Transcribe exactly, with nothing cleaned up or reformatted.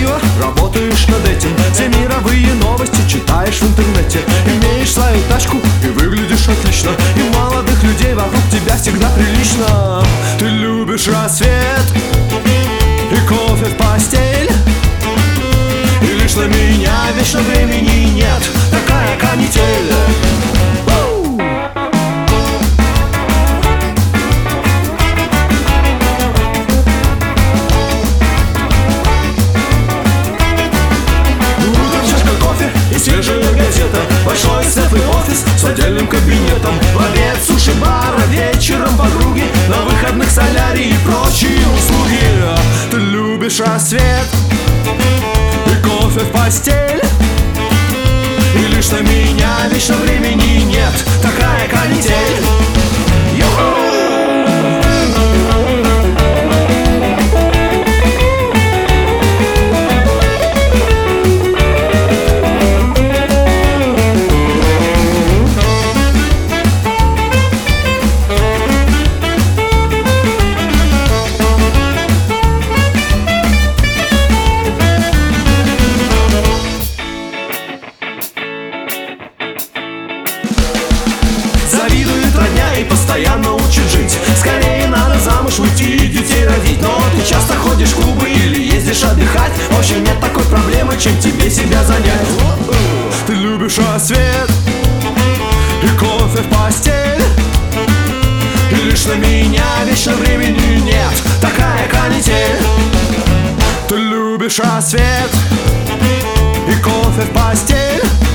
любила, работаешь над этим. Все мировые новости читаешь в интернете. Имеешь свою тачку и выглядишь отлично. И у молодых людей вокруг тебя всегда прилично. Ты любишь рассвет и кофе в постель. И лишь на меня вечно времени нет. Такая канитель. Свежая газета, большой светлый офис с отдельным кабинетом. В обед суши-бара, вечером подруги, на выходных солярий и прочие услуги. Ты любишь рассвет и кофе в постель. И лишь на меня вечно времени нет. Такая канитель. Йо-хо! Завидует родня и постоянно учит жить. Скорее надо замуж выйти и детей родить. Но ты часто ходишь в клубы или ездишь отдыхать. В общем, нет такой проблемы, чем тебе себя занять. Ты любишь рассвет и кофе в постель. И лишь на меня вечно времени нет. Такая канитель. Ты любишь рассвет и кофе в постель.